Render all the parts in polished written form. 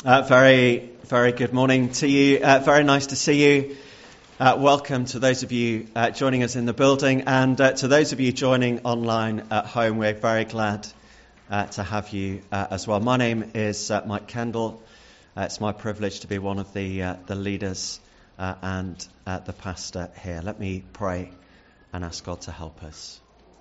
Very, very good morning to you. Very nice to see you. Welcome to those of you joining us in the building, and to those of you joining online at home. We're very glad to have you as well. My name is Mike Kendall. It's my privilege to be one of the leaders and the pastor here. Let me pray and ask God to help us.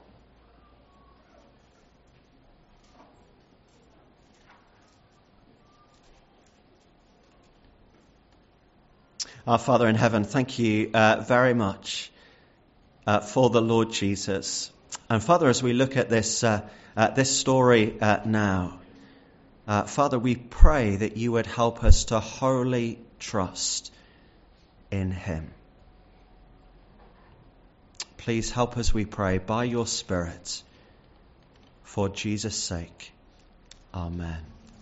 Our Father in heaven, thank you very much for the Lord Jesus. And Father, as we look at this story now, Father, we pray that you would help us to wholly trust in him. Please help us, we pray, by your Spirit, for Jesus' sake. Amen.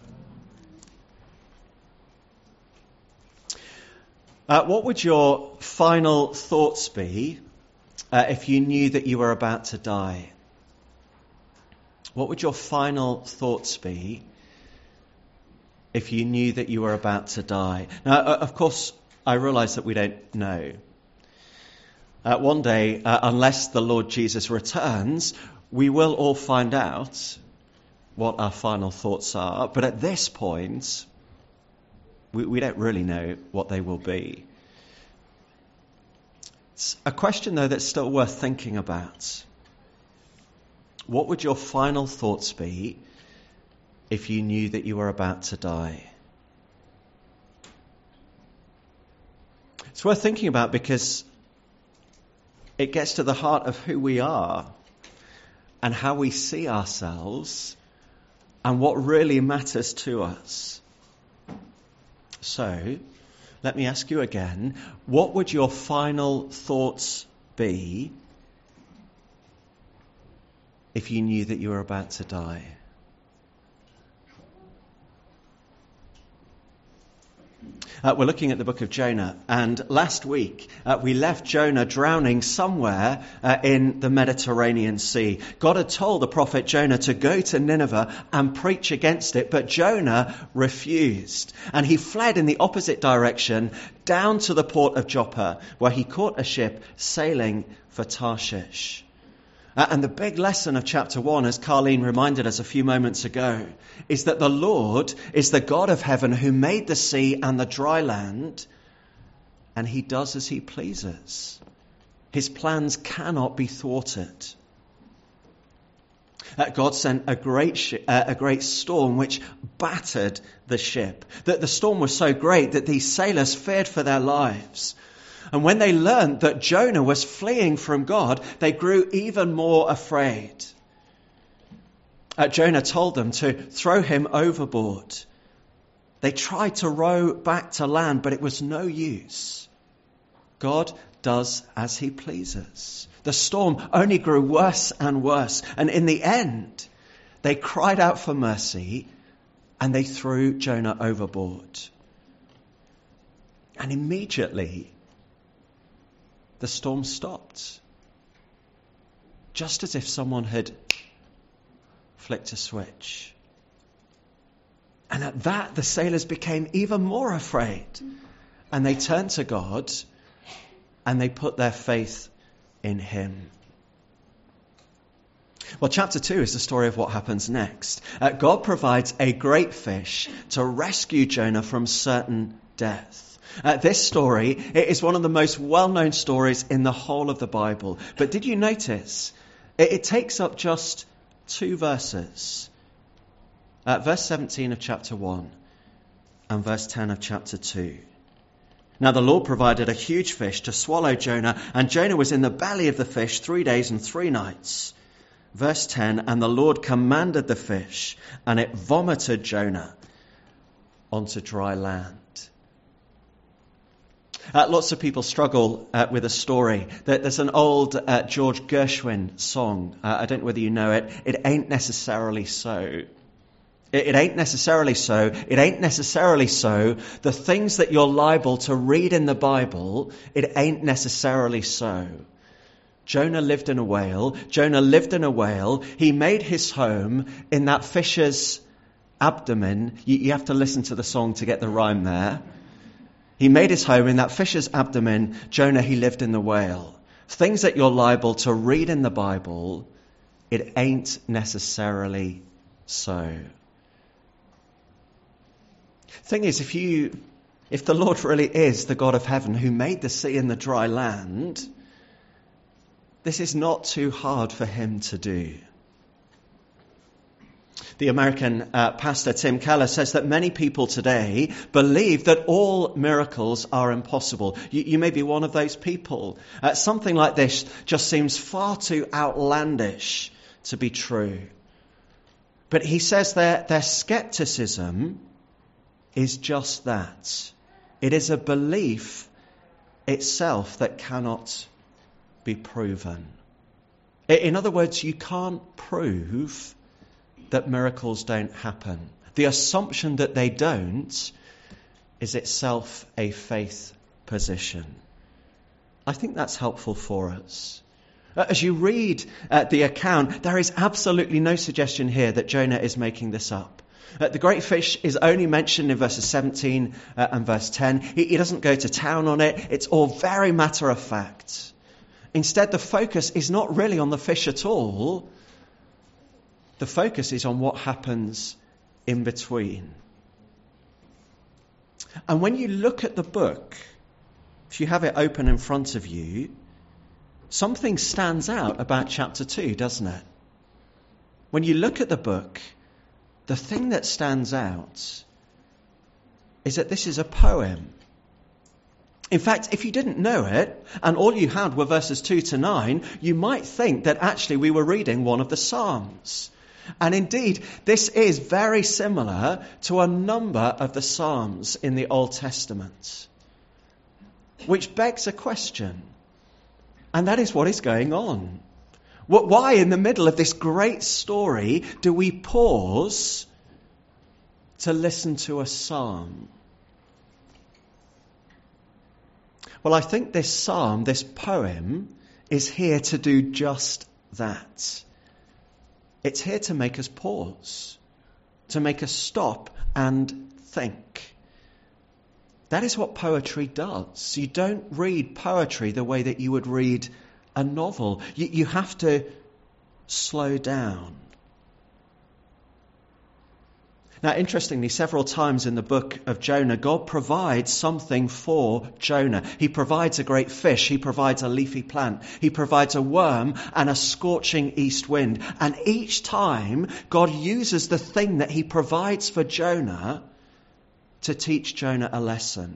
What would your final thoughts be if you knew that you were about to die? What would your final thoughts be if you knew that you were about to die? Now, of course, I realise that we don't know. One day, unless the Lord Jesus returns, we will all find out what our final thoughts are. But at this point, we don't really know what they will be. It's a question, though, that's still worth thinking about. What would your final thoughts be if you knew that you were about to die? It's worth thinking about because it gets to the heart of who we are and how we see ourselves and what really matters to us. So, let me ask you again, what would your final thoughts be if you knew that you were about to die? We're looking at the book of Jonah, and last week we left Jonah drowning somewhere in the Mediterranean Sea. God had told the prophet Jonah to go to Nineveh and preach against it, but Jonah refused, and he fled in the opposite direction down to the port of Joppa, where he caught a ship sailing for Tarshish. And the big lesson of chapter 1, as Carleen reminded us a few moments ago, is that the Lord is the God of heaven who made the sea and the dry land, and he does as he pleases. His plans cannot be thwarted. God sent a great storm which battered the ship. The storm was so great that these sailors feared for their lives. And when they learned that Jonah was fleeing from God, they grew even more afraid. Jonah told them to throw him overboard. They tried to row back to land, but it was no use. God does as he pleases. The storm only grew worse and worse. And in the end, they cried out for mercy and they threw Jonah overboard. And immediately, the storm stopped, just as if someone had flicked a switch. And at that, the sailors became even more afraid. And they turned to God and they put their faith in him. Well, chapter 2 is the story of what happens next. God provides a great fish to rescue Jonah from certain death. This story is one of the most well-known stories in the whole of the Bible. But did you notice? It takes up just 2 verses. Verse 17 of chapter 1 and verse 10 of chapter 2. Now the Lord provided a huge fish to swallow Jonah, and Jonah was in the belly of the fish 3 days and 3 nights. Verse 10, and the Lord commanded the fish, and it vomited Jonah onto dry land. Lots of people struggle with a story. There's an old George Gershwin song. I don't know whether you know it. It ain't necessarily so. It ain't necessarily so. It ain't necessarily so. The things that you're liable to read in the Bible, it ain't necessarily so. Jonah lived in a whale. Jonah lived in a whale. He made his home in that fish's abdomen, you have to listen to the song to get the rhyme there. He made his home in that fish's abdomen. Jonah, he lived in the whale. Things that you're liable to read in the Bible, it ain't necessarily so. Thing is, if the Lord really is the God of heaven who made the sea and the dry land, this is not too hard for him to do. The American pastor Tim Keller says that many people today believe that all miracles are impossible. You may be one of those people. Something like this just seems far too outlandish to be true. But he says their skepticism is just that. It is a belief itself that cannot be proven. In other words, you can't prove that miracles don't happen. The assumption that they don't is itself a faith position. I think that's helpful for us. As you read the account, there is absolutely no suggestion here that Jonah is making this up. The great fish is only mentioned in verses 17 and verse 10. He doesn't go to town on it. It's all very matter of fact. Instead, the focus is not really on the fish at all. The focus is on what happens in between. And when you look at the book, if you have it open in front of you, something stands out about chapter 2, doesn't it? When you look at the book, the thing that stands out is that this is a poem. In fact, if you didn't know it, and all you had were verses 2 to 9, you might think that actually we were reading one of the Psalms. And indeed, this is very similar to a number of the Psalms in the Old Testament. Which begs a question. And that is, what is going on? Why in the middle of this great story do we pause to listen to a psalm? Well, I think this psalm, this poem, is here to do just that. It's here to make us pause, to make us stop and think. That is what poetry does. You don't read poetry the way that you would read a novel. You have to slow down. Now, interestingly, several times in the book of Jonah, God provides something for Jonah. He provides a great fish. He provides a leafy plant. He provides a worm and a scorching east wind. And each time, God uses the thing that he provides for Jonah to teach Jonah a lesson.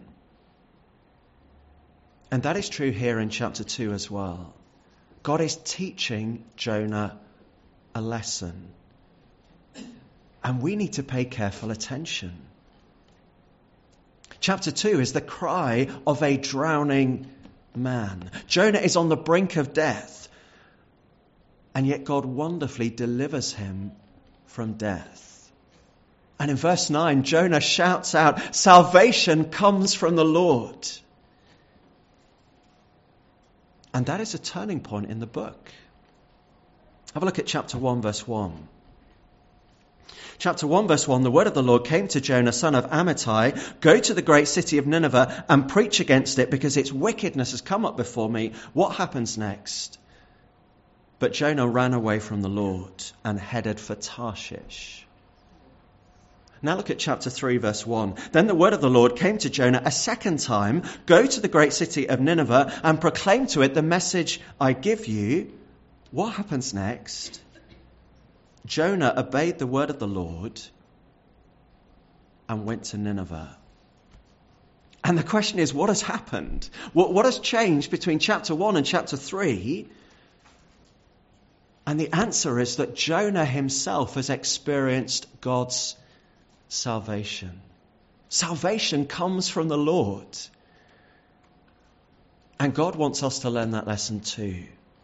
And that is true here in chapter 2 as well. God is teaching Jonah a lesson. And we need to pay careful attention. Chapter 2 is the cry of a drowning man. Jonah is on the brink of death. And yet God wonderfully delivers him from death. And in verse 9, Jonah shouts out, "Salvation comes from the Lord." And that is a turning point in the book. Have a look at chapter 1, verse 1. Chapter 1, verse 1, the word of the Lord came to Jonah, son of Amittai, "Go to the great city of Nineveh and preach against it, because its wickedness has come up before me." What happens next? But Jonah ran away from the Lord and headed for Tarshish. Now look at chapter 3, verse 1. Then the word of the Lord came to Jonah a second time, "Go to the great city of Nineveh and proclaim to it the message I give you." What happens next? Jonah obeyed the word of the Lord and went to Nineveh. And the question is, what has happened? What has changed between chapter 1 and chapter 3? And the answer is that Jonah himself has experienced God's salvation. Salvation comes from the Lord. And God wants us to learn that lesson too.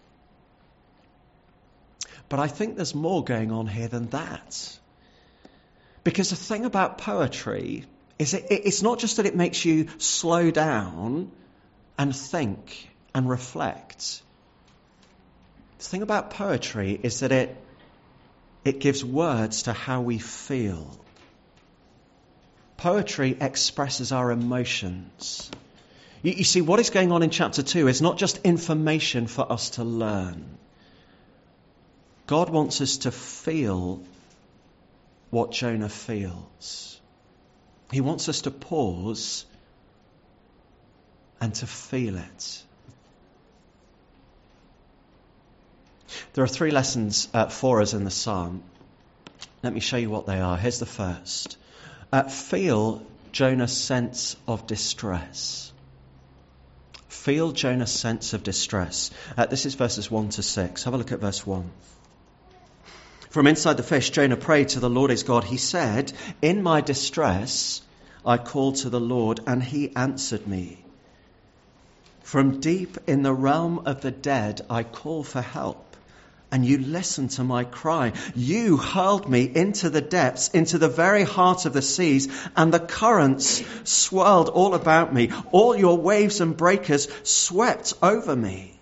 But I think there's more going on here than that. Because the thing about poetry is it's not just that it makes you slow down and think and reflect. The thing about poetry is that it gives words to how we feel. Poetry expresses our emotions. You see, what is going on in chapter 2 is not just information for us to learn. God wants us to feel what Jonah feels. He wants us to pause and to feel it. There are 3 lessons for us in the psalm. Let me show you what they are. Here's the first. Feel Jonah's sense of distress. Feel Jonah's sense of distress. This is verses 1 to 6. Have a look at verse 1. From inside the fish, Jonah prayed to the Lord his God. He said, "In my distress, I called to the Lord, and he answered me. From deep in the realm of the dead, I call for help. And you listened to my cry. You hurled me into the depths, into the very heart of the seas, and the currents swirled all about me. All your waves and breakers swept over me.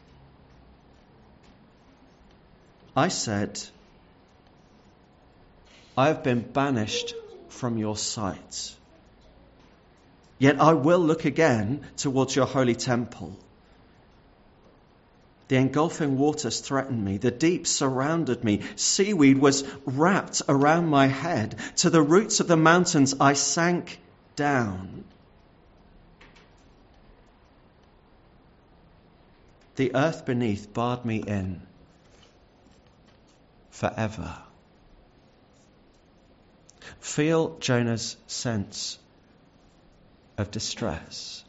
I said, I have been banished from your sight. Yet I will look again towards your holy temple. The engulfing waters threatened me. The deep surrounded me. Seaweed was wrapped around my head. To the roots of the mountains I sank down. The earth beneath barred me in forever." Feel Jonah's sense of distress.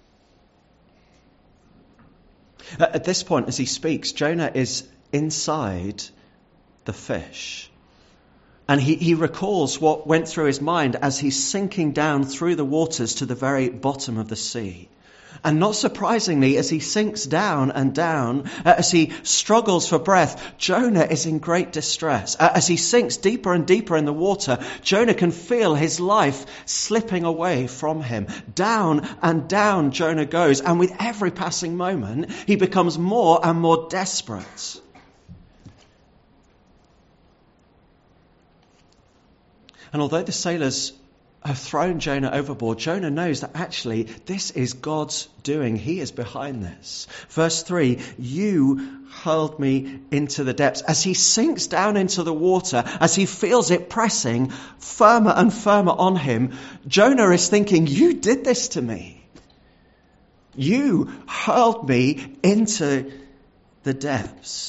At this point, as he speaks, Jonah is inside the fish. And he recalls what went through his mind as he's sinking down through the waters to the very bottom of the sea. And not surprisingly, as he sinks down and down, as he struggles for breath, Jonah is in great distress. As he sinks deeper and deeper in the water, Jonah can feel his life slipping away from him. Down and down Jonah goes, and with every passing moment, he becomes more and more desperate. And although the sailors have thrown Jonah overboard, Jonah knows that actually this is God's doing. He is behind this. Verse 3, you hurled me into the depths. As he sinks down into the water, as he feels it pressing firmer and firmer on him, Jonah is thinking, you did this to me. You hurled me into the depths.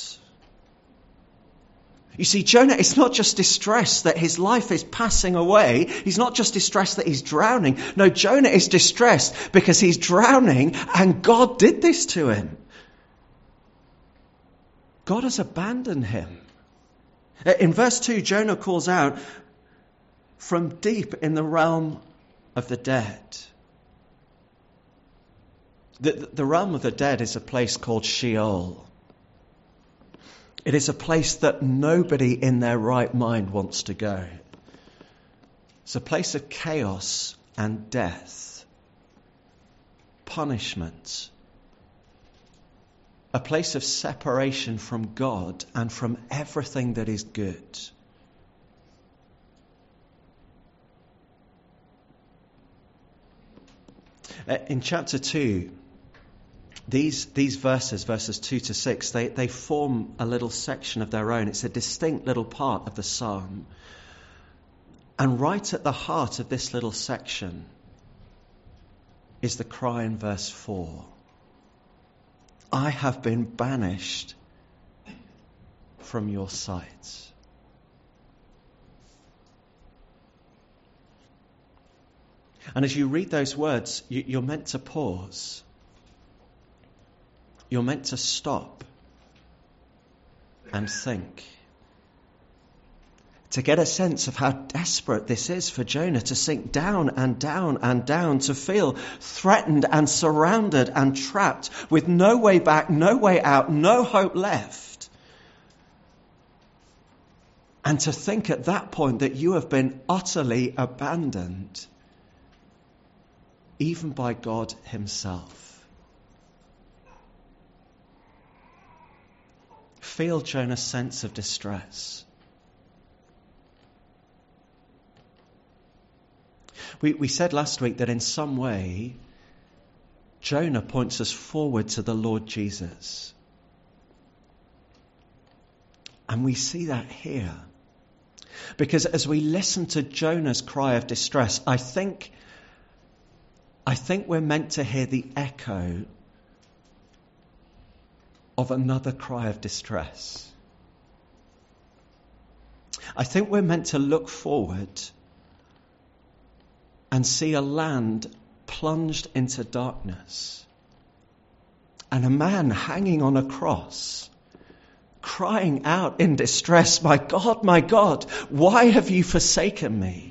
You see, Jonah is not just distressed that his life is passing away. He's not just distressed that he's drowning. No, Jonah is distressed because he's drowning and God did this to him. God has abandoned him. In verse 2, Jonah calls out, from deep in the realm of the dead. The realm of the dead is a place called Sheol. It is a place that nobody in their right mind wants to go. It's a place of chaos and death, punishment, a place of separation from God and from everything that is good. In chapter 2, These verses, verses 2 to 6, they form a little section of their own. It's a distinct little part of the psalm. And right at the heart of this little section is the cry in verse 4. I have been banished from your sight. And as you read those words, you're meant to pause. You're meant to stop and think. To get a sense of how desperate this is for Jonah, to sink down and down and down, to feel threatened and surrounded and trapped with no way back, no way out, no hope left. And to think at that point that you have been utterly abandoned, even by God himself. Feel Jonah's sense of distress. We said last week that in some way, Jonah points us forward to the Lord Jesus. And we see that here. Because as we listen to Jonah's cry of distress, I think we're meant to hear the echo of another cry of distress. I think we're meant to look forward and see a land plunged into darkness and a man hanging on a cross, crying out in distress, my God, why have you forsaken me?"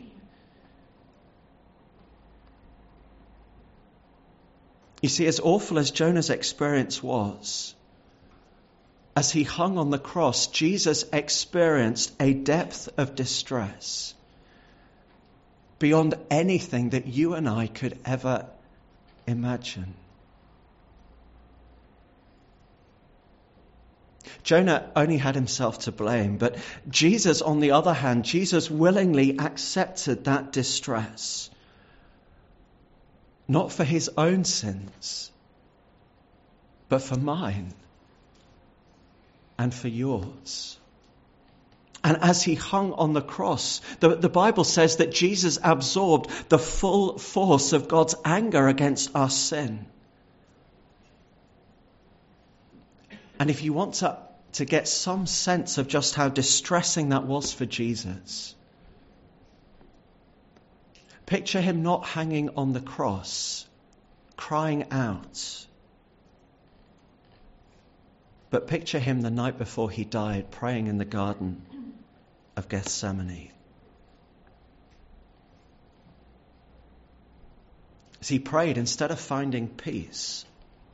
You see, as awful as Jonah's experience was, as he hung on the cross, Jesus experienced a depth of distress beyond anything that you and I could ever imagine. Jonah only had himself to blame, but Jesus, on the other hand, Jesus willingly accepted that distress, not for his own sins, but for mine and for yours. And as he hung on the cross, the Bible says that Jesus absorbed the full force of God's anger against our sin. And if you want to get some sense of just how distressing that was for Jesus, picture him not hanging on the cross, crying out, but picture him the night before he died, praying in the Garden of Gethsemane. As he prayed, instead of finding peace,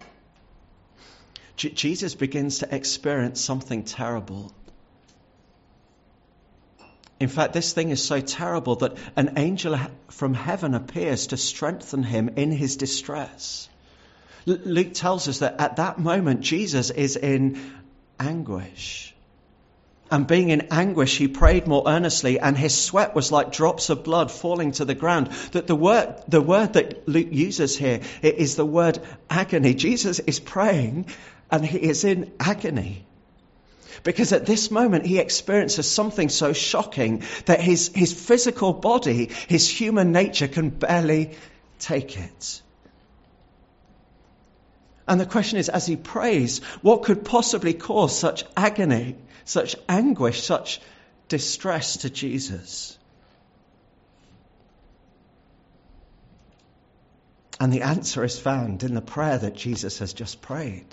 Jesus begins to experience something terrible. In fact, this thing is so terrible that an angel from heaven appears to strengthen him in his distress. Luke tells us that at that moment, Jesus is in anguish. And being in anguish, he prayed more earnestly, and his sweat was like drops of blood falling to the ground. That the word that Luke uses here is the word agony. Jesus is praying, and he is in agony. Because at this moment, he experiences something so shocking that his physical body, his human nature can barely take it. And the question is, as he prays, what could possibly cause such agony, such anguish, such distress to Jesus? And the answer is found in the prayer that Jesus has just prayed.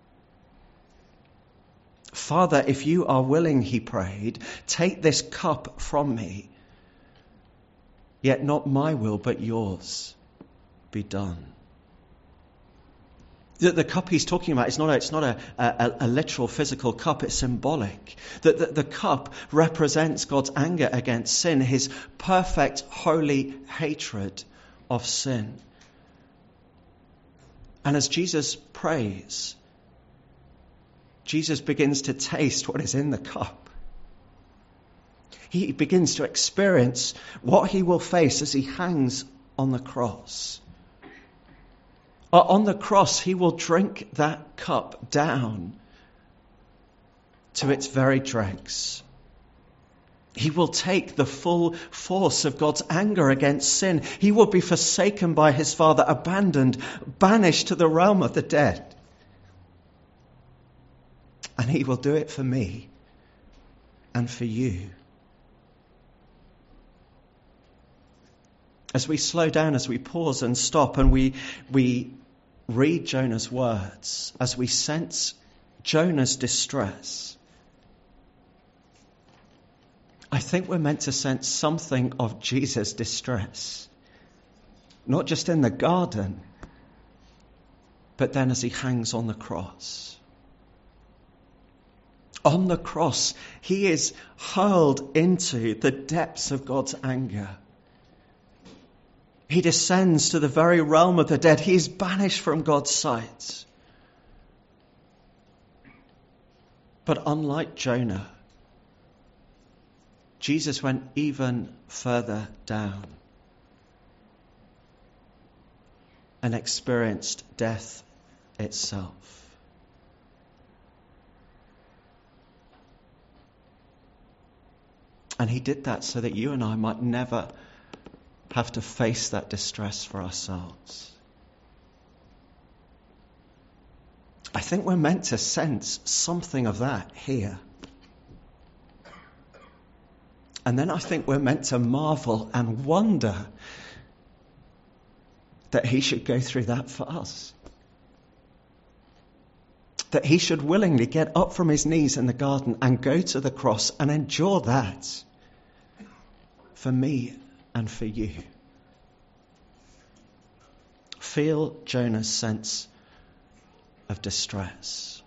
"Father, if you are willing," he prayed, "take this cup from me. Yet not my will, but yours be done." The cup he's talking about is not a literal physical cup, it's symbolic. The cup represents God's anger against sin, his perfect, holy hatred of sin. And as Jesus prays, Jesus begins to taste what is in the cup. He begins to experience what he will face as he hangs on the cross. On the cross, he will drink that cup down to its very dregs. He will take the full force of God's anger against sin. He will be forsaken by his Father, abandoned, banished to the realm of the dead. And he will do it for me and for you. As we slow down, as we pause and stop, and we read Jonah's words, as we sense Jonah's distress, I think we're meant to sense something of Jesus' distress. Not just in the garden, but then as he hangs on the cross. On the cross, he is hurled into the depths of God's anger. He descends to the very realm of the dead. He is banished from God's sight. But unlike Jonah, Jesus went even further down. and experienced death itself. And he did that so that you and I might never have to face that distress for ourselves. I think we're meant to sense something of that here. And then I think we're meant to marvel and wonder that he should go through that for us. That he should willingly get up from his knees in the garden and go to the cross and endure that for me and for you. Feel Jonah's sense of distress.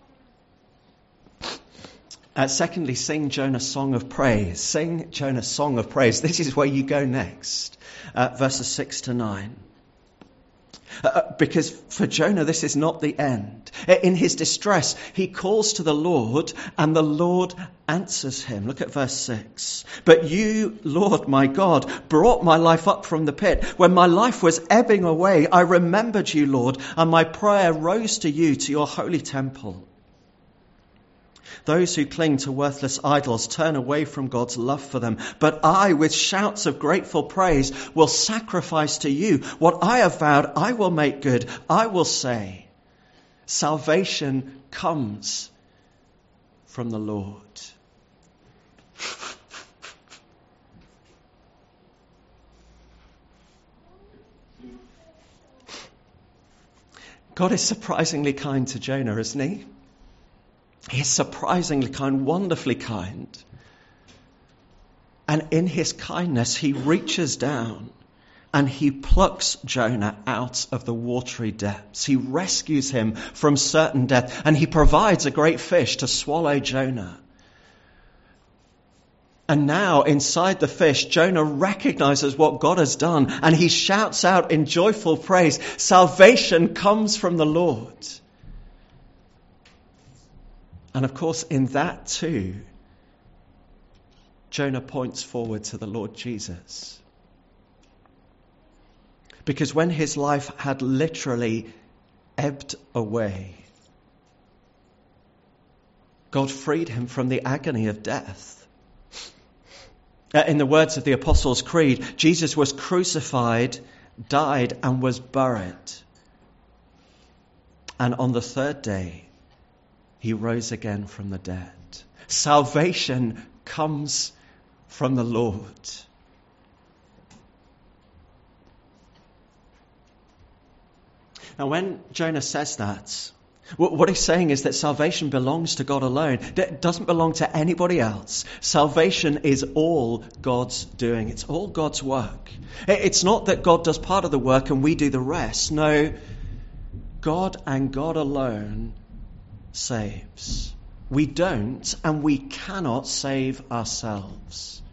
Secondly, sing Jonah's song of praise. Sing Jonah's song of praise. This is where you go next. Verses 6 to 9. Because for Jonah, this is not the end. In his distress, he calls to the Lord, and the Lord answers him. Look at verse 6. But you, Lord my God, brought my life up from the pit. When my life was ebbing away, I remembered you, Lord, and my prayer rose to you, to your holy temple. Those who cling to worthless idols turn away from God's love for them. But I, with shouts of grateful praise, will sacrifice to you. What I have vowed, I will make good. I will say, salvation comes from the Lord. God is surprisingly kind to Jonah, isn't he? He is surprisingly kind, wonderfully kind. And in his kindness, he reaches down and he plucks Jonah out of the watery depths. He rescues him from certain death, and he provides a great fish to swallow Jonah. And now, inside the fish, Jonah recognizes what God has done, and he shouts out in joyful praise, salvation comes from the Lord. And of course, in that too, Jonah points forward to the Lord Jesus. Because when his life had literally ebbed away, God freed him from the agony of death. In the words of the Apostles' Creed, Jesus was crucified, died, and was buried. And on the third day, he rose again from the dead. Salvation comes from the Lord. Now, when Jonah says that, what he's saying is that salvation belongs to God alone. It doesn't belong to anybody else. Salvation is all God's doing. It's all God's work. It's not that God does part of the work and we do the rest. No, God and God alone saves. We don't and we cannot save ourselves.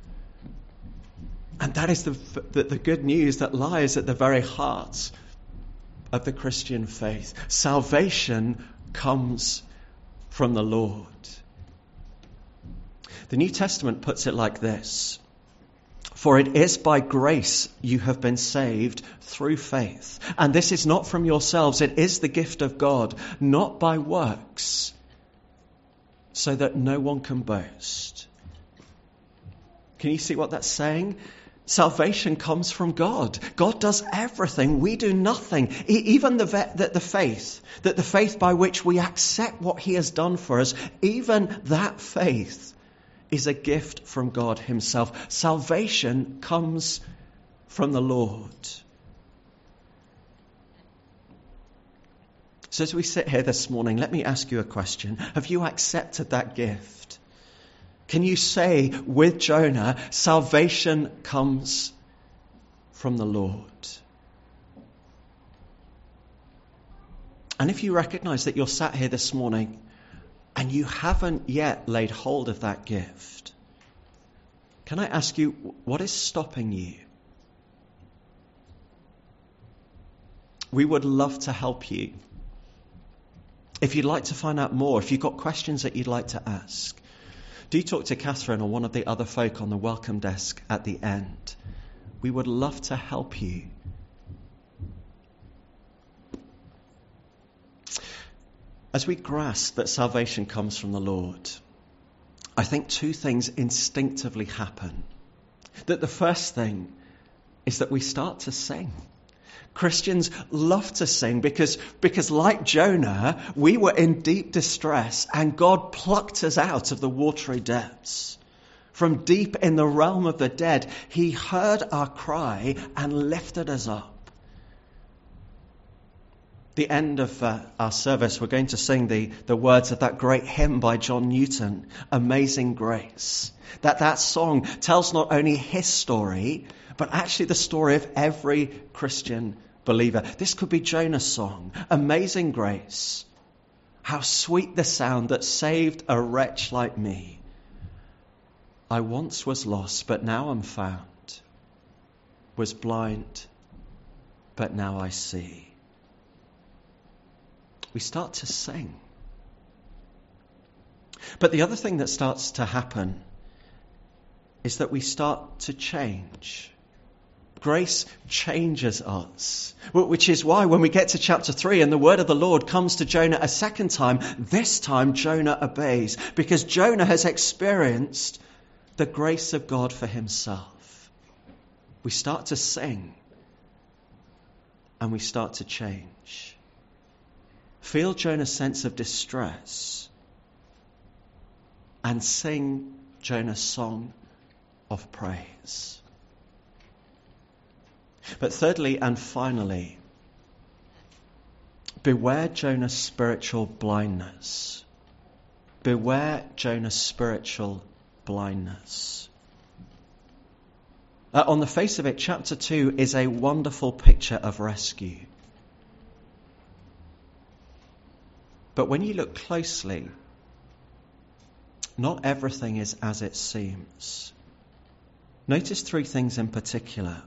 And that is the good news that lies at the very heart of the Christian faith. Salvation comes from the Lord. The New Testament puts it like this: for it is by grace you have been saved through faith. And this is not from yourselves, it is the gift of God, not by works, so that no one can boast. Can you see what that's saying? Salvation comes from God. God does everything. We do nothing. Even the faith by which we accept what he has done for us, even that faith is a gift from God himself. Salvation comes from the Lord. So as we sit here this morning, let me ask you a question. Have you accepted that gift? Can you say with Jonah, salvation comes from the Lord? And if you recognize that you're sat here this morning and you haven't yet laid hold of that gift, can I ask you, what is stopping you? We would love to help you. If you'd like to find out more, if you've got questions that you'd like to ask, do talk to Catherine or one of the other folk on the welcome desk at the end. We would love to help you. As we grasp that salvation comes from the Lord, I think two things instinctively happen. That the first thing is that we start to sing. Christians love to sing because like Jonah, we were in deep distress and God plucked us out of the watery depths. From deep in the realm of the dead, he heard our cry and lifted us up. The end of our service, we're going to sing the words of that great hymn by John Newton, Amazing Grace. That song tells not only his story, but actually the story of every Christian believer. This could be Jonah's song, Amazing Grace. How sweet the sound that saved a wretch like me. I once was lost, but now I'm found. Was blind, but now I see. We start to sing. But the other thing that starts to happen is that we start to change. Grace changes us, which is why when we get to chapter 3 and the word of the Lord comes to Jonah a second time, this time Jonah obeys because Jonah has experienced the grace of God for himself. We start to sing and we start to change. Feel Jonah's sense of distress and sing Jonah's song of praise. But thirdly and finally, beware Jonah's spiritual blindness. Beware Jonah's spiritual blindness. On the face of it, chapter 2 is a wonderful picture of rescue. But when you look closely, not everything is as it seems. Notice three things in particular.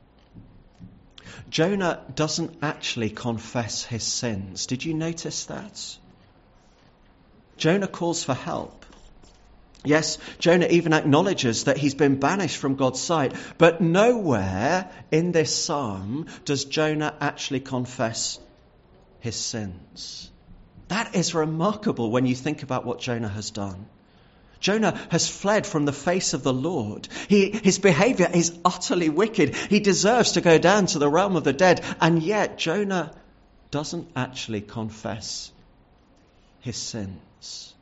Jonah doesn't actually confess his sins. Did you notice that? Jonah calls for help. Yes, Jonah even acknowledges that he's been banished from God's sight, but nowhere in this psalm does Jonah actually confess his sins. That is remarkable when you think about what Jonah has done. Jonah has fled from the face of the Lord. His behavior is utterly wicked. He deserves to go down to the realm of the dead. And yet Jonah doesn't actually confess his sins.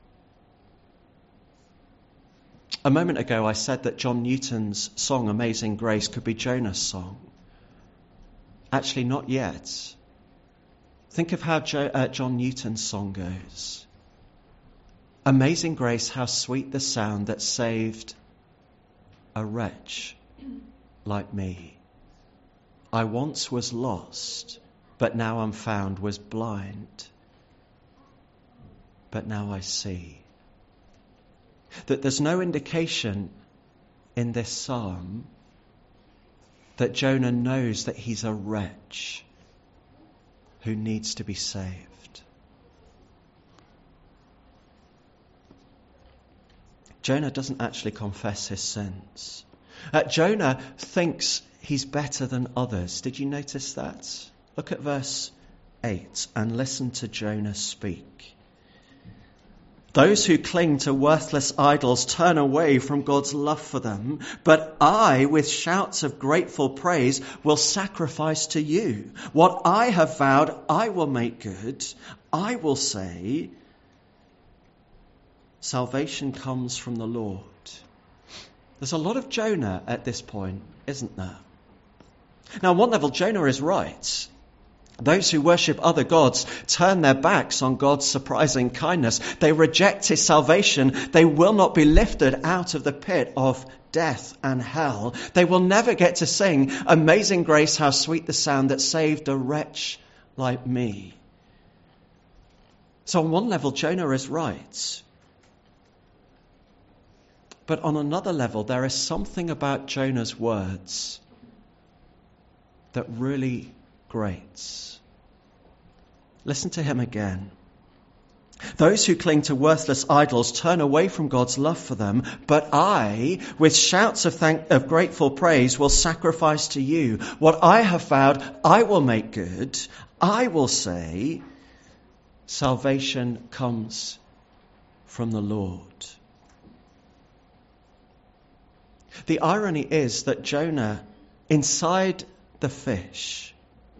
A moment ago I said that John Newton's song Amazing Grace could be Jonah's song. Actually, not yet. Think of how John Newton's song goes. Amazing grace, how sweet the sound that saved a wretch like me. I once was lost, but now I'm found, was blind, but now I see. That there's no indication in this psalm that Jonah knows that he's a wretch who needs to be saved. Jonah doesn't actually confess his sins. Jonah thinks he's better than others. Did you notice that? Look at verse 8 and listen to Jonah speak. Those who cling to worthless idols turn away from God's love for them, but I, with shouts of grateful praise, will sacrifice to you. What I have vowed, I will make good. I will say, salvation comes from the Lord. There's a lot of Jonah at this point, isn't there? Now, on one level, Jonah is right. Those who worship other gods turn their backs on God's surprising kindness. They reject his salvation. They will not be lifted out of the pit of death and hell. They will never get to sing, Amazing Grace, how sweet the sound that saved a wretch like me. So on one level, Jonah is right. But on another level, there is something about Jonah's words that really grates. Listen to him again. Those who cling to worthless idols turn away from God's love for them, but I, with shouts of grateful praise, will sacrifice to you. What I have vowed, I will make good. I will say, Salvation comes from the Lord. The irony is that Jonah, inside the fish,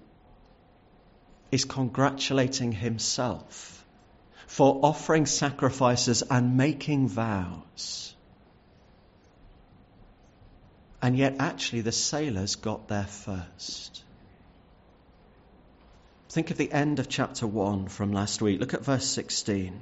is congratulating himself for offering sacrifices and making vows. And yet actually the sailors got there first. Think of the end of chapter 1 from last week. Look at verse 16.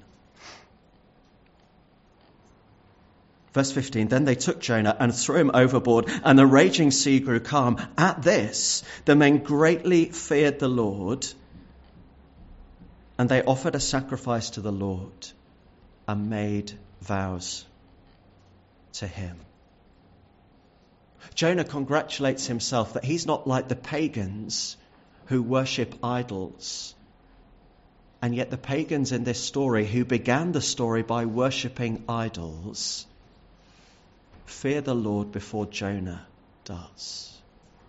Verse 15, then they took Jonah and threw him overboard, and the raging sea grew calm. At this, the men greatly feared the Lord, and they offered a sacrifice to the Lord and made vows to him. Jonah congratulates himself that he's not like the pagans who worship idols. And yet the pagans in this story, who began the story by worshipping idols, fear the Lord before Jonah does.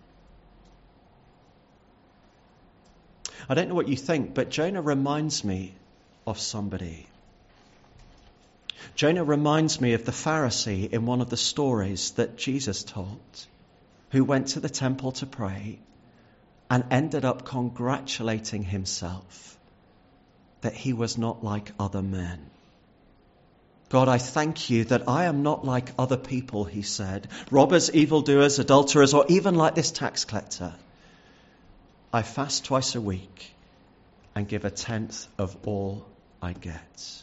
I don't know what you think, but Jonah reminds me of somebody. Jonah reminds me of the Pharisee in one of the stories that Jesus told, who went to the temple to pray and ended up congratulating himself that he was not like other men. God, I thank you that I am not like other people, he said, robbers, evildoers, adulterers, or even like this tax collector. I fast twice a week and give a tenth of all I get.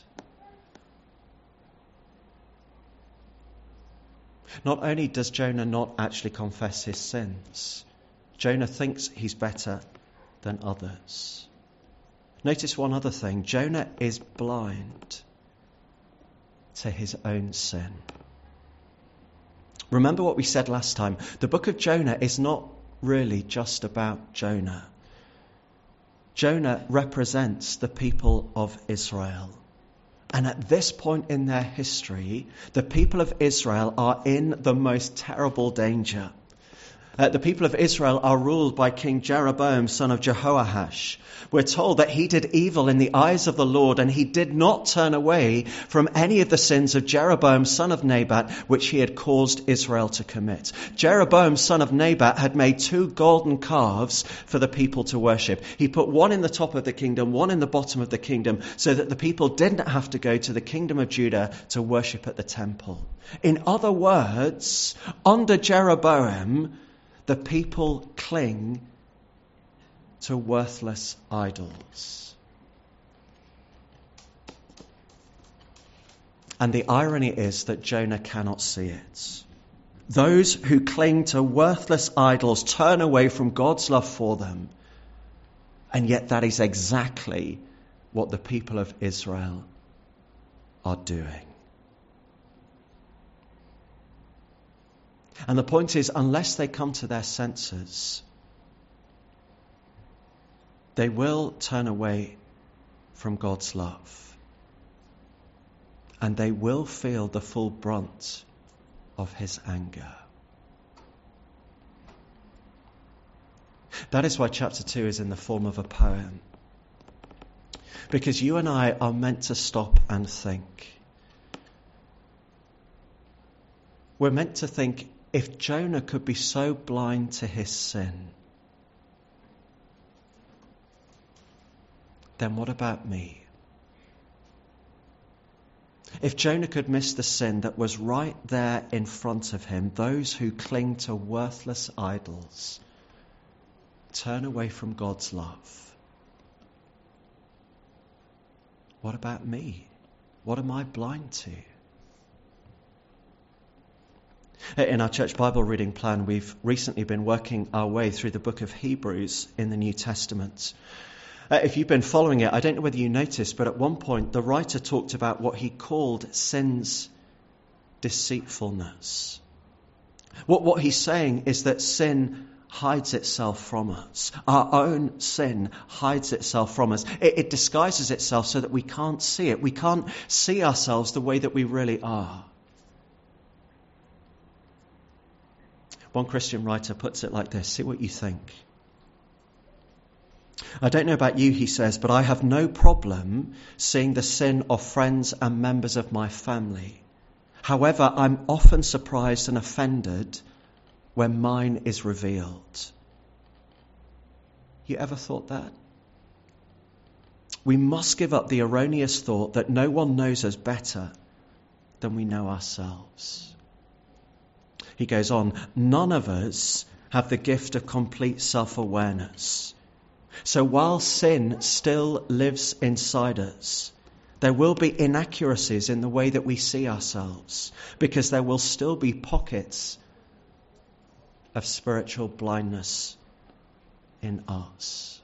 Not only does Jonah not actually confess his sins, Jonah thinks he's better than others. Notice one other thing. Jonah is blind to his own sin. Remember what we said last time. The book of Jonah is not really just about Jonah. Jonah represents the people of Israel. And at this point in their history, the people of Israel are in the most terrible danger. The people of Israel are ruled by King Jeroboam, son of Jehoash. We're told that he did evil in the eyes of the Lord, and he did not turn away from any of the sins of Jeroboam, son of Nebat, which he had caused Israel to commit. Jeroboam, son of Nebat, had made 2 golden calves for the people to worship. He put one in the top of the kingdom, one in the bottom of the kingdom, so that the people didn't have to go to the kingdom of Judah to worship at the temple. In other words, under Jeroboam, the people cling to worthless idols. And the irony is that Jonah cannot see it. Those who cling to worthless idols turn away from God's love for them. And yet that is exactly what the people of Israel are doing. And the point is, unless they come to their senses, they will turn away from God's love. And they will feel the full brunt of his anger. That is why chapter 2 is in the form of a poem. Because you and I are meant to stop and think. We're meant to think, if Jonah could be so blind to his sin, then what about me? If Jonah could miss the sin that was right there in front of him, those who cling to worthless idols turn away from God's love, what about me? What am I blind to? In our church Bible reading plan, we've recently been working our way through the book of Hebrews in the New Testament. If you've been following it, I don't know whether you noticed, but at one point the writer talked about what he called sin's deceitfulness. What he's saying is that sin hides itself from us. Our own sin hides itself from us. It disguises itself so that we can't see it. We can't see ourselves the way that we really are. One Christian writer puts it like this. See what you think. I don't know about you, he says, but I have no problem seeing the sin of friends and members of my family. However, I'm often surprised and offended when mine is revealed. You ever thought that? We must give up the erroneous thought that no one knows us better than we know ourselves. He goes on, none of us have the gift of complete self-awareness. So while sin still lives inside us, there will be inaccuracies in the way that we see ourselves, because there will still be pockets of spiritual blindness in us.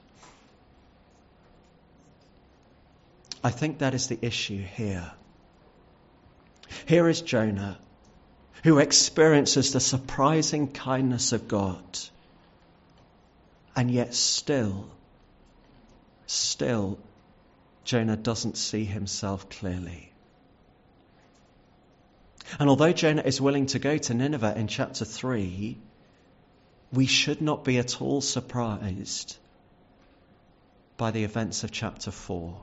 I think that is the issue here. Here is Jonah, who experiences the surprising kindness of God, and yet still, Jonah doesn't see himself clearly. And although Jonah is willing to go to Nineveh in chapter 3, we should not be at all surprised by the events of chapter 4.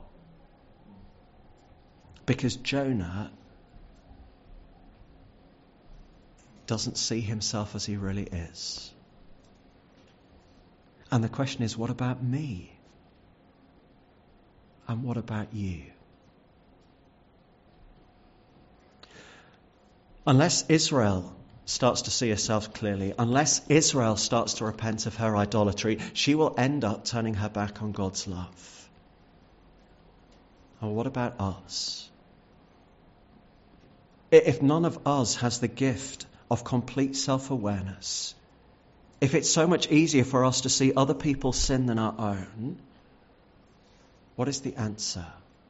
Because Jonah doesn't see himself as he really is. And the question is, what about me? And what about you? Unless Israel starts to see herself clearly, unless Israel starts to repent of her idolatry, she will end up turning her back on God's love. And what about us? If none of us has the gift of complete self-awareness, if it's so much easier for us to see other people's sin than our own, what is the answer?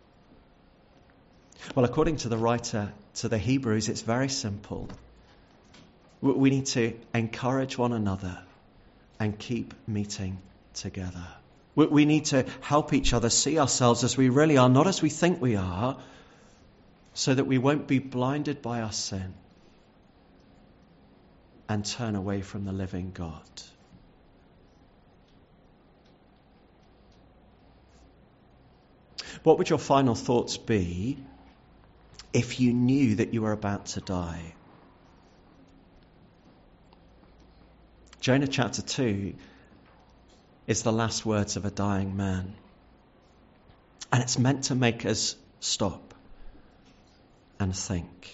Well, according to the writer to the Hebrews, it's very simple. We need to encourage one another and keep meeting together. We need to help each other see ourselves as we really are, not as we think we are, so that we won't be blinded by our sin and turn away from the living God. What would your final thoughts be if you knew that you were about to die? Jonah chapter 2 is the last words of a dying man. And it's meant to make us stop and think.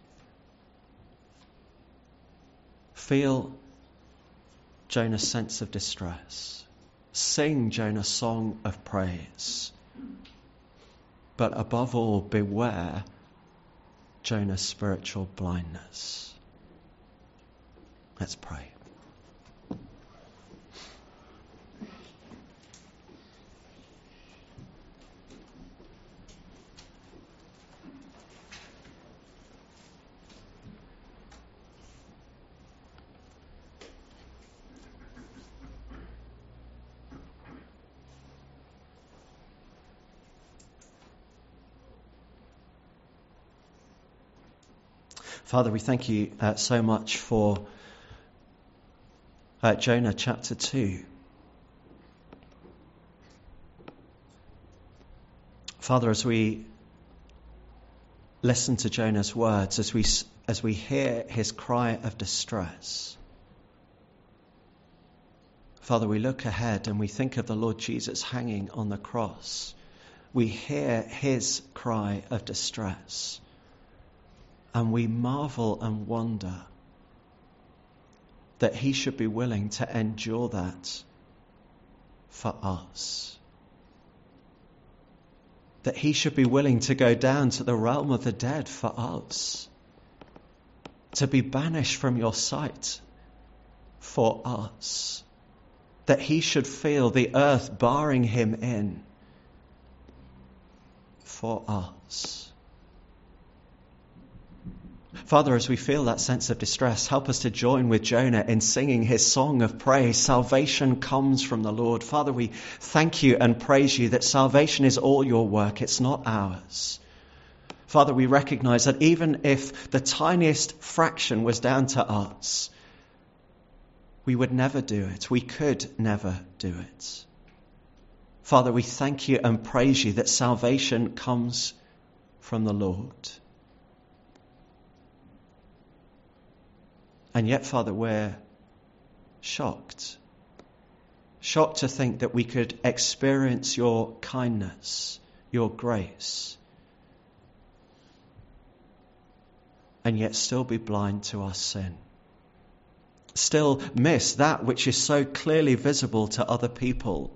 Feel Jonah's sense of distress. Sing Jonah's song of praise. But above all, beware Jonah's spiritual blindness. Let's pray. Father, we thank you so much for Jonah chapter 2. Father, as we listen to Jonah's words, as we hear his cry of distress, Father, we look ahead and we think of the Lord Jesus hanging on the cross. We hear his cry of distress. And we marvel and wonder that he should be willing to endure that for us. That he should be willing to go down to the realm of the dead for us. To be banished from your sight for us. That he should feel the earth barring him in for us. Father, as we feel that sense of distress, help us to join with Jonah in singing his song of praise. Salvation comes from the Lord. Father, we thank you and praise you that salvation is all your work. It's not ours. Father, we recognize that even if the tiniest fraction was down to us, we would never do it. We could never do it. Father, we thank you and praise you that salvation comes from the Lord. And yet, Father, we're shocked. Shocked to think that we could experience your kindness, your grace, and yet still be blind to our sin. Still miss that which is so clearly visible to other people,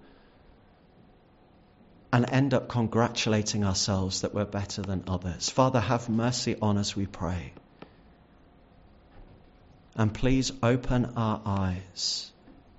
and end up congratulating ourselves that we're better than others. Father, have mercy on us, we pray. And please open our eyes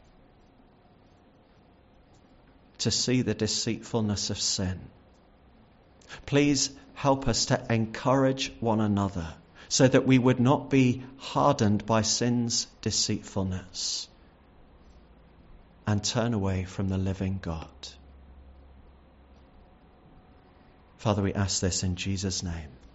to see the deceitfulness of sin. Please help us to encourage one another so that we would not be hardened by sin's deceitfulness and turn away from the living God. Father, we ask this in Jesus' name.